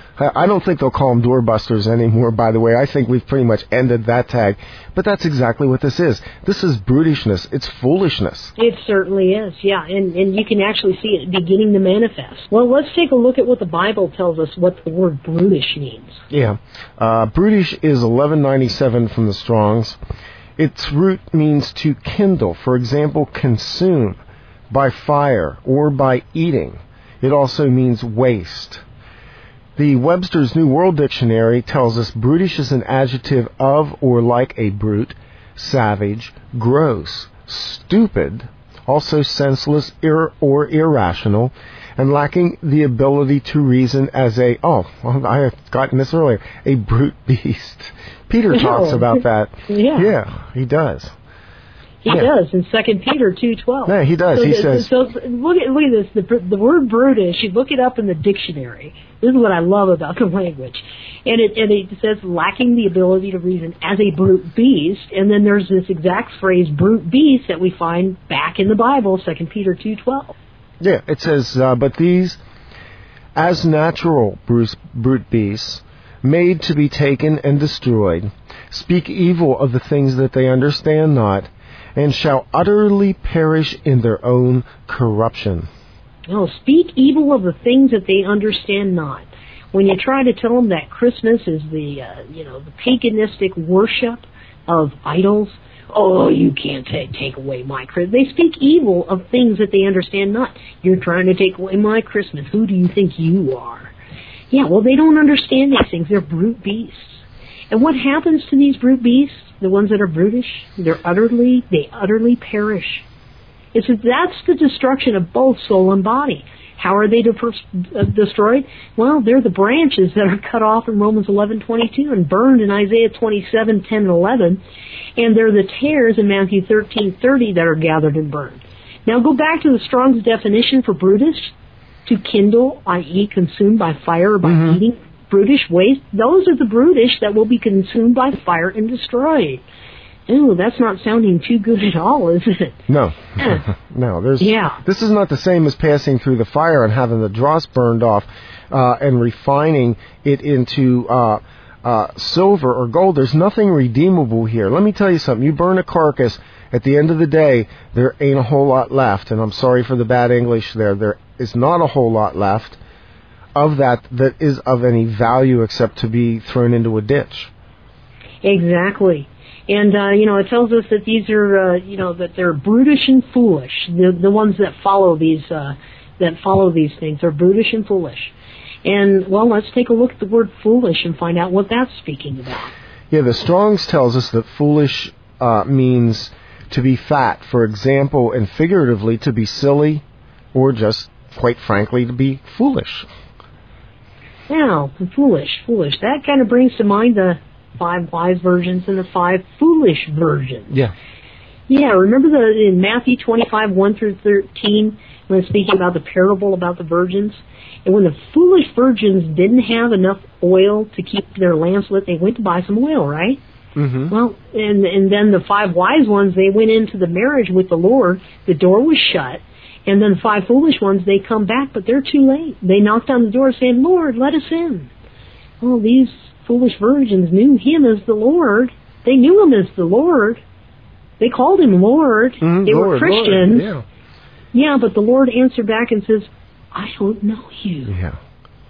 I don't think they'll call them doorbusters anymore, by the way. I think we've pretty much ended that tag. But that's exactly what this is. This is brutishness. It's foolishness. It certainly is, yeah. And, and you can actually see it beginning to manifest. Well, let's take a look at what the Bible tells us what the word brutish means. Yeah. Uh, brutish is eleven ninety-seven from the Strong's. Its root means to kindle. For example, consume by fire or by eating. It also means waste. The Webster's New World Dictionary tells us brutish is an adjective of or like a brute, savage, gross, stupid, also senseless ir- or irrational, and lacking the ability to reason as a, oh, well, I have gotten this earlier, a brute beast. Peter talks about that. Yeah. Yeah, he does. He yeah. does in Second Peter two twelve. Yeah, he does. So he the, says. So look at look at this. The, the word brutish. You look it up in the dictionary. This is what I love about the language, and it and it says lacking the ability to reason as a brute beast. And then there's this exact phrase brute beast that we find back in the Bible, Second Peter two twelve. Yeah, it says, uh, but these, as natural brute, brute beasts, made to be taken and destroyed, speak evil of the things that they understand not, and shall utterly perish in their own corruption. Oh, speak evil of the things that they understand not. When you try to tell them that Christmas is the, uh, you know, the paganistic worship of idols, oh, you can't take, take away my Christmas. They speak evil of things that they understand not. You're trying to take away my Christmas. Who do you think you are? Yeah, well, they don't understand these things. They're brute beasts. And what happens to these brute beasts, the ones that are brutish? They're utterly, they utterly perish. It's that's the destruction of both soul and body. How are they de- uh, destroyed? Well, they're the branches that are cut off in Romans eleven twenty-two and burned in Isaiah twenty-seven ten and eleven, and they're the tares in Matthew thirteen thirty that are gathered and burned. Now go back to the Strong's definition for brutish: to kindle, that is, consumed by fire or by mm-hmm. eating. Brutish waste, those are the brutish that will be consumed by fire and destroyed. Ooh, that's not sounding too good at all, is it? No. no, there's yeah. This is not the same as passing through the fire and having the dross burned off uh, and refining it into uh, uh, silver or gold. There's nothing redeemable here. Let me tell you something. You burn a carcass, at the end of the day, there ain't a whole lot left. And I'm sorry for the bad English there. There is not a whole lot left of that that is of any value except to be thrown into a ditch. Exactly. And, uh, you know, it tells us that these are, uh, you know, that they're brutish and foolish. The the ones that follow these, uh, that follow these things are brutish and foolish. And, well, let's take a look at the word foolish and find out what that's speaking about. Yeah, the Strong's tells us that foolish uh, means to be fat, for example, and figuratively to be silly, or just, quite frankly, to be foolish. Now, foolish, foolish. That kind of brings to mind the five wise virgins and the five foolish virgins. Yeah. Yeah, remember the in Matthew twenty-five, one through thirteen, when it's speaking about the parable about the virgins? And when the foolish virgins didn't have enough oil to keep their lamps lit, they went to buy some oil, right? Mm-hmm. Well, and and then the five wise ones, they went into the marriage with the Lord. The door was shut. And then the five foolish ones, they come back, but they're too late. They knocked on the door saying, Lord, let us in. Well, these foolish virgins knew him as the Lord. They knew him as the Lord. They called him Lord. Mm-hmm. They Lord, were Christians. Lord, yeah. yeah, but the Lord answered back and says, I don't know you. Yeah.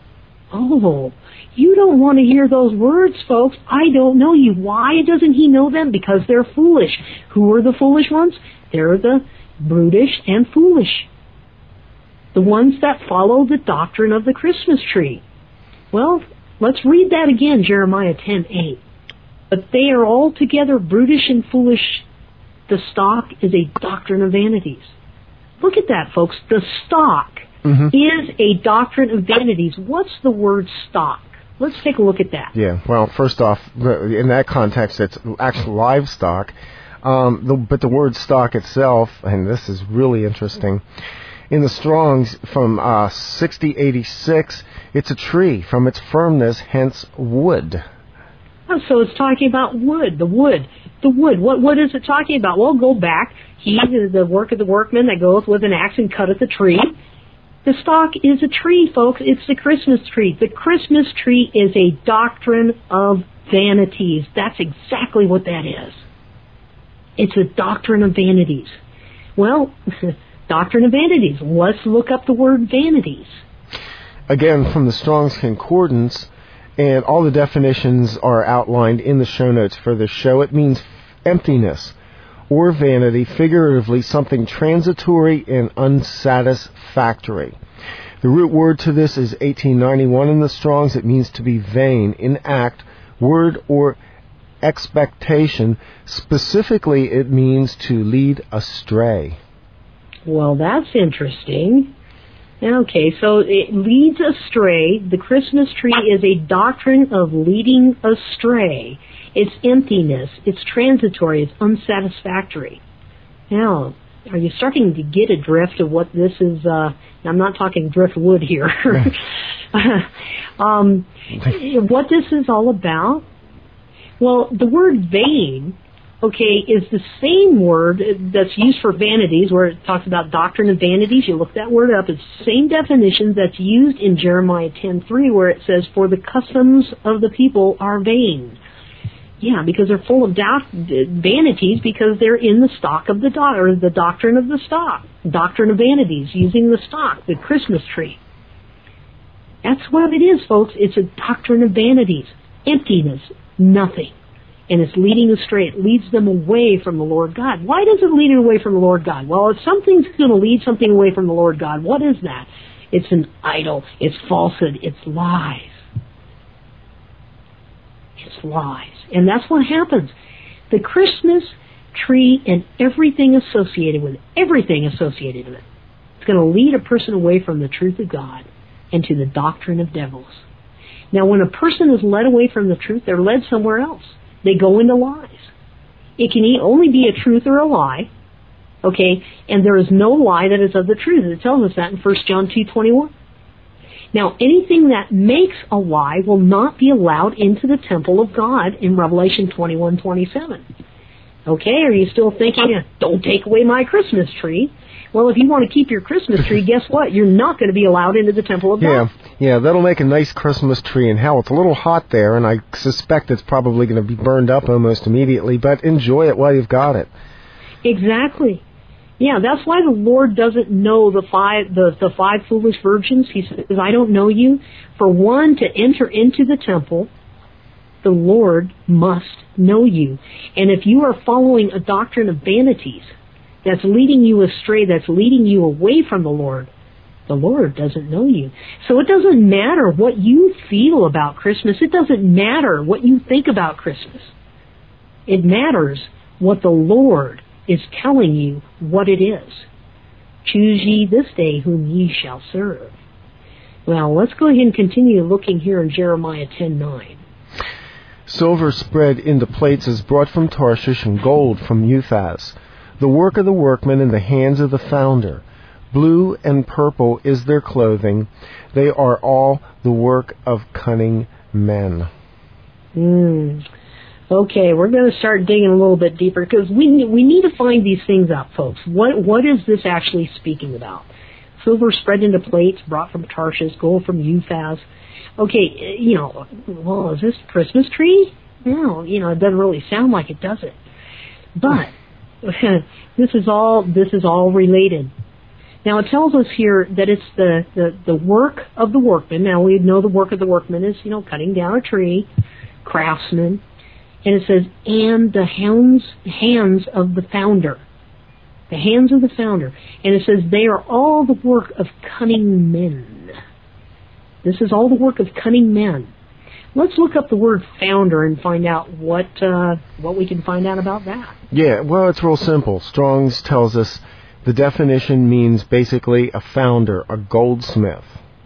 Oh, you don't want to hear those words, folks. I don't know you. Why doesn't he know them? Because they're foolish. Who are the foolish ones? They're the brutish and foolish. The ones that follow the doctrine of the Christmas tree. Well, let's read that again, Jeremiah ten eight. But they are altogether brutish and foolish. The stock is a doctrine of vanities. Look at that, folks. The stock mm-hmm. is a doctrine of vanities. What's the word stock? Let's take a look at that. Yeah, well, first off, in that context, it's actual livestock. Um, the, but the word stock itself, and this is really interesting, in the Strong's from uh, sixty eighty-six, it's a tree from its firmness, hence wood. Oh, so it's talking about wood, the wood, the wood. What what is it talking about? Well, go back. He, the work of the workman that goeth with an axe and cutteth the tree. The stock is a tree, folks. It's the Christmas tree. The Christmas tree is a doctrine of vanities. That's exactly what that is. It's a doctrine of vanities. Well, doctrine of vanities. Let's look up the word vanities. Again, from the Strong's Concordance, and all the definitions are outlined in the show notes for this show. It means emptiness or vanity, figuratively something transitory and unsatisfactory. The root word to this is eighteen ninety-one in the Strong's. It means to be vain in act, word, or expectation. Specifically, it means to lead astray. Well, that's interesting. Okay, so it leads astray. The Christmas tree is a doctrine of leading astray. It's emptiness. It's transitory. It's unsatisfactory. Now, are you starting to get a drift of what this is? Uh, I'm not talking driftwood here. um, what this is all about? Well, the word vain, okay, is the same word that's used for vanities, where it talks about doctrine of vanities. You look that word up. It's the same definition that's used in Jeremiah ten three, where it says, for the customs of the people are vain. Yeah, because they're full of doubt, vanities, because they're in the stock of the do- or the doctrine of the stock, doctrine of vanities, using the stock, the Christmas tree. That's what it is, folks. It's a doctrine of vanities, emptiness, nothing. And it's leading astray. It leads them away from the Lord God. Why does it lead away from the Lord God? Well, if something's going to lead something away from the Lord God, what is that? It's an idol. It's falsehood. It's lies. It's lies. And that's what happens. The Christmas tree and everything associated with it, everything associated with it, it's going to lead a person away from the truth of God and to the doctrine of devils. Now, when a person is led away from the truth, they're led somewhere else. They go into lies. It can only be a truth or a lie, okay? And there is no lie that is of the truth. It tells us that in First John two twenty-one. Now, anything that makes a lie will not be allowed into the temple of God in Revelation twenty-one twenty-seven. Okay, are you still thinking, don't take away my Christmas tree? Well, if you want to keep your Christmas tree, guess what? You're not going to be allowed into the temple of yeah, God. Yeah, that'll make a nice Christmas tree in hell. It's a little hot there, and I suspect it's probably going to be burned up almost immediately, but enjoy it while you've got it. Exactly. Yeah, that's why the Lord doesn't know the five the, the five foolish virgins. He says, I don't know you. For one to enter into the temple, the Lord must know you. And if you are following a doctrine of vanities that's leading you astray, that's leading you away from the Lord, the Lord doesn't know you. So it doesn't matter what you feel about Christmas. It doesn't matter what you think about Christmas. It matters what the Lord is telling you what it is. Choose ye this day whom ye shall serve. Well, let's go ahead and continue looking here in Jeremiah ten nine. Silver spread into plates is brought from Tarshish, and gold from Uphaz. The work of the workman in the hands of the founder. Blue and purple is their clothing. They are all the work of cunning men. Mm. Okay, we're going to start digging a little bit deeper because we we need to find these things out, folks. What what is this actually speaking about? Silver spread into plates, brought from Tarshish, gold from Uphaz. Okay, you know, well, is this Christmas tree? No, you know, it doesn't really sound like it, does it? But this is all this is all related. Now, it tells us here that it's the, the, the work of the workman. Now, we know the work of the workman is, you know, cutting down a tree, craftsman. And it says, and the hands, hands of the founder. The hands of the founder. And it says, they are all the work of cunning men. This is all the work of cunning men. Let's look up the word founder and find out what uh, what we can find out about that. Yeah, well, it's real simple. Strong's tells us the definition means basically a founder, a goldsmith.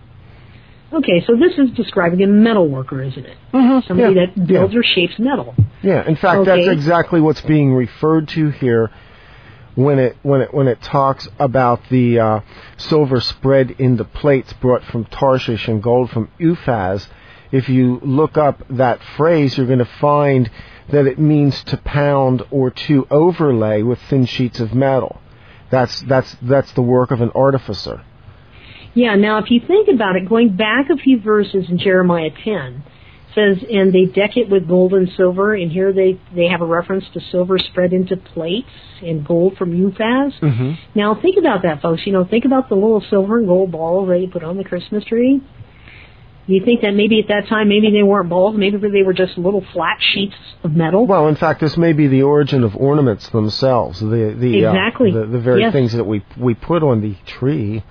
Okay, so this is describing a metal worker, isn't it? Mm-hmm. Somebody yeah. that builds yeah. or shapes metal. Yeah, in fact, okay. that's exactly what's being referred to here when it when it when it talks about the uh, silver spread into plates brought from Tarshish and gold from Uphaz. If you look up that phrase, you're going to find that it means to pound or to overlay with thin sheets of metal. That's that's that's the work of an artificer. Yeah, now if you think about it, going back a few verses in Jeremiah ten, says, and they deck it with gold and silver, and here they, they have a reference to silver spread into plates and gold from Uphaz. Mm-hmm. Now think about that, folks. You know, think about the little silver and gold balls that you put on the Christmas tree. You think that maybe at that time, maybe they weren't balls, maybe they were just little flat sheets of metal? Well, in fact, this may be the origin of ornaments themselves. The the exactly. uh, the, the very yes. things that we we put on the tree.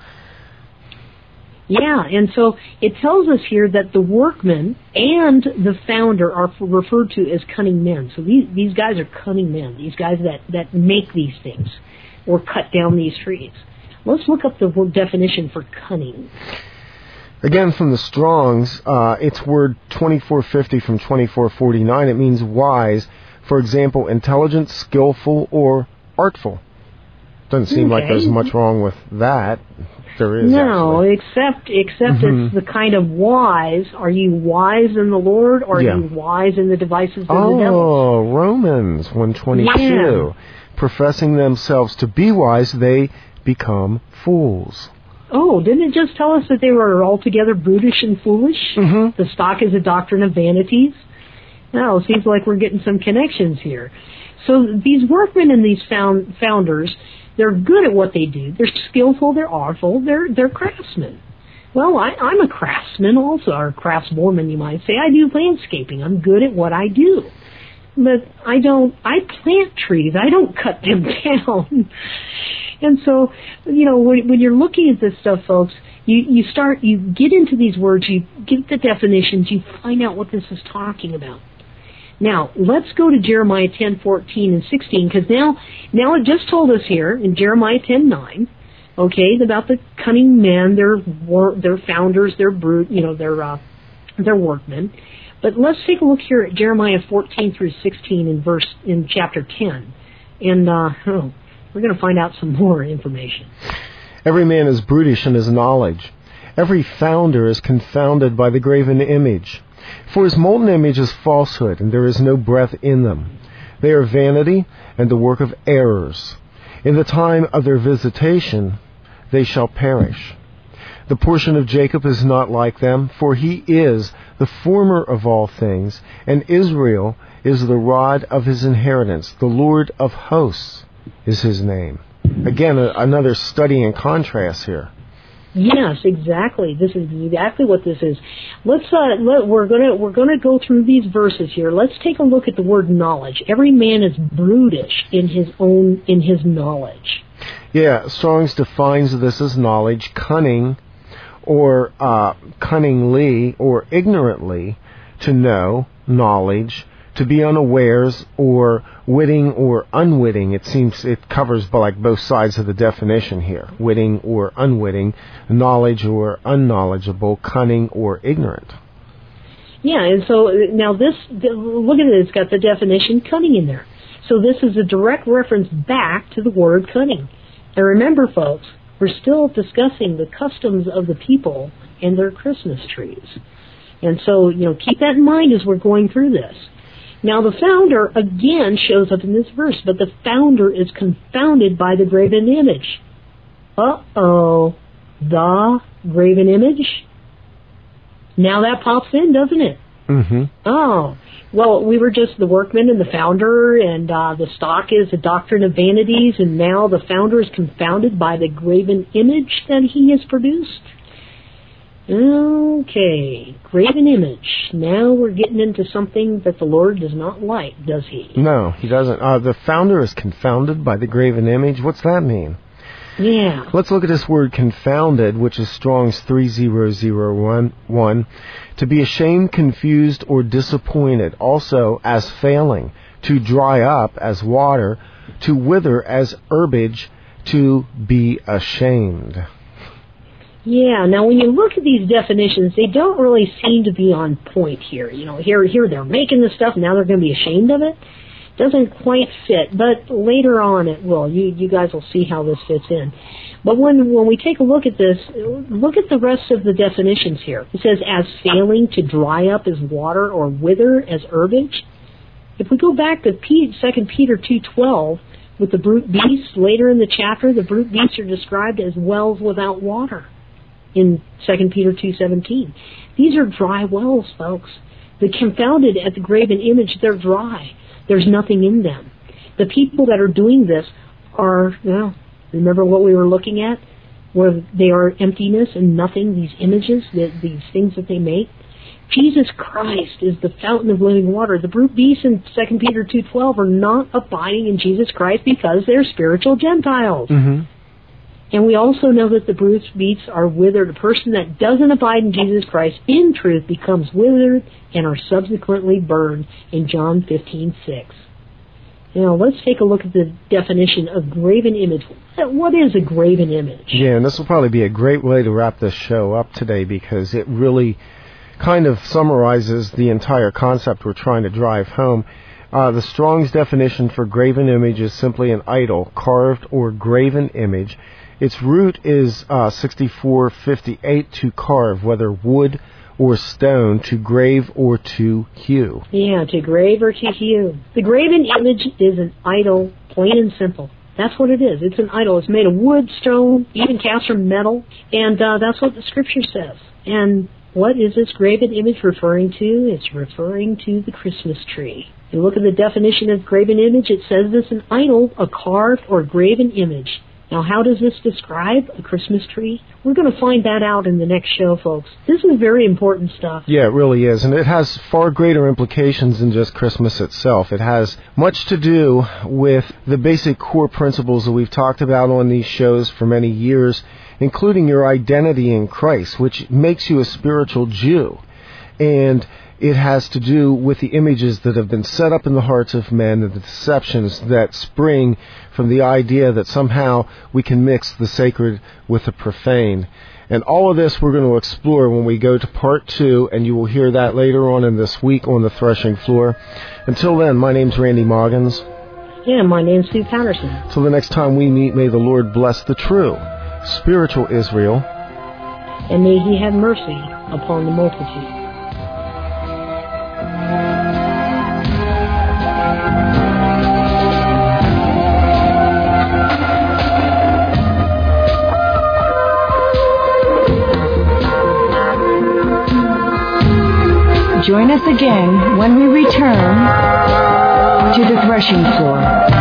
Yeah, and so it tells us here that the workman and the founder are referred to as cunning men. So these these guys are cunning men. These guys that that make these things or cut down these trees. Let's look up the definition for cunning. Again, from the Strong's, uh, it's word twenty-four fifty from twenty-four forty-nine. It means wise. For example, intelligent, skillful, or artful. Doesn't seem okay. like there's much wrong with that. There is. No, actually. except except Mm-hmm. it's the kind of wise. Are you wise in the Lord, or yeah. are you wise in the devices of oh, the devil? Oh, Romans one twenty-two. Yeah. Professing themselves to be wise, they become fools. Oh, didn't it just tell us that they were altogether brutish and foolish? Mm-hmm. The stock is a doctrine of vanities. Now, it seems like we're getting some connections here. So these workmen and these found, founders, they're good at what they do. They're skillful, they're artful, they're they're craftsmen. Well, I, I'm a craftsman also, or craftswoman, you might say. I do landscaping. I'm good at what I do. But I don't, I plant trees. I don't cut them down. And so, you know, when, when you're looking at this stuff, folks, you, you start, you get into these words, you get the definitions, you find out what this is talking about. Now, let's go to Jeremiah ten fourteen and sixteen, because now, now it just told us here in Jeremiah ten nine, okay, about the cunning men, their wor- their founders, their brute, you know, their uh, their workmen. But let's take a look here at Jeremiah fourteen through sixteen in verse in chapter ten, and uh, oh, we're going to find out some more information. Every man is brutish in his knowledge. Every founder is confounded by the graven image. For his molten image is falsehood, and there is no breath in them. They are vanity and the work of errors. In the time of their visitation they shall perish. The portion of Jacob is not like them, for he is the former of all things, and Israel is the rod of his inheritance. The Lord of hosts is his name. Again, a, another study in contrast here. Yes, exactly. This is exactly what this is. Let's uh, let, we're gonna we're gonna go through these verses here. Let's take a look at the word knowledge. Every man is brutish in his own in his knowledge. Yeah, Strong's defines this as knowledge, cunning, or uh, cunningly or ignorantly to know, knowledge, to be unawares, or witting or unwitting. It seems it covers like both sides of the definition here. Witting or unwitting, knowledge or unknowledgeable, cunning or ignorant. Yeah, and so now this, look at it, it's got the definition cunning in there. So this is a direct reference back to the word cunning. And remember, folks, we're still discussing the customs of the people and their Christmas trees. And so, you know, keep that in mind as we're going through this. Now, the founder, again, shows up in this verse, but the founder is confounded by the graven image. Uh-oh. The graven image? Now that pops in, doesn't it? Mm-hmm. Oh. Well, we were just the workman and the founder, and uh, the stock is the doctrine of vanities, and now the founder is confounded by the graven image that he has produced. Okay, graven image. Now we're getting into something that the Lord does not like, does he? No, he doesn't. Uh, the founder is confounded by the graven image. What's that mean? Yeah. Let's look at this word confounded, which is Strong's three thousand one. To be ashamed, confused, or disappointed. Also as failing. To dry up as water. To wither as herbage. To be ashamed. Yeah, now when you look at these definitions, they don't really seem to be on point here. You know, here here they're making the stuff, now they're going to be ashamed of it. Doesn't quite fit, but later on it will. You you guys will see how this fits in. But when when we take a look at this, look at the rest of the definitions here. It says, as failing to dry up as water or wither as herbage. If we go back to Second Peter two twelve, with the brute beasts, later in the chapter, the brute beasts are described as wells without water. In Second Peter two seventeen. These are dry wells, folks. The confounded at the graven image, they're dry. There's nothing in them. The people that are doing this are, well, remember what we were looking at? Where they are emptiness and nothing, these images, the, these things that they make. Jesus Christ is the fountain of living water. The brute beasts in Second Peter two twelve are not abiding in Jesus Christ because they're spiritual Gentiles. Mm-hmm. And we also know that the brute beasts are withered. A person that doesn't abide in Jesus Christ in truth becomes withered and are subsequently burned in John fifteen six. Now, let's take a look at the definition of graven image. What is a graven image? Yeah, and this will probably be a great way to wrap this show up today because it really kind of summarizes the entire concept we're trying to drive home. Uh, the Strong's definition for graven image is simply an idol, carved or graven image. Its root is uh, sixty-four fifty-eight, to carve, whether wood or stone, to grave or to hew. Yeah, to grave or to hew. The graven image is an idol, plain and simple. That's what it is. It's an idol. It's made of wood, stone, even cast from metal, and uh, that's what the Scripture says. And what is this graven image referring to? It's referring to the Christmas tree. You look at the definition of graven image, it says it's an idol, a carved or graven image. Now, how does this describe a Christmas tree? We're going to find that out in the next show, folks. This is very important stuff. Yeah, it really is. And it has far greater implications than just Christmas itself. It has much to do with the basic core principles that we've talked about on these shows for many years, including your identity in Christ, which makes you a spiritual Jew. And it has to do with the images that have been set up in the hearts of men and the deceptions that spring from the idea that somehow we can mix the sacred with the profane. And all of this we're going to explore when we go to part two, and you will hear that later on in this week on the Threshing Floor. Until then, my name's Randy Moggins. Yeah, my name's Sue Patterson. Till the next time we meet, may the Lord bless the true spiritual Israel. And may He have mercy upon the multitude. Join us again when we return to the Threshing Floor.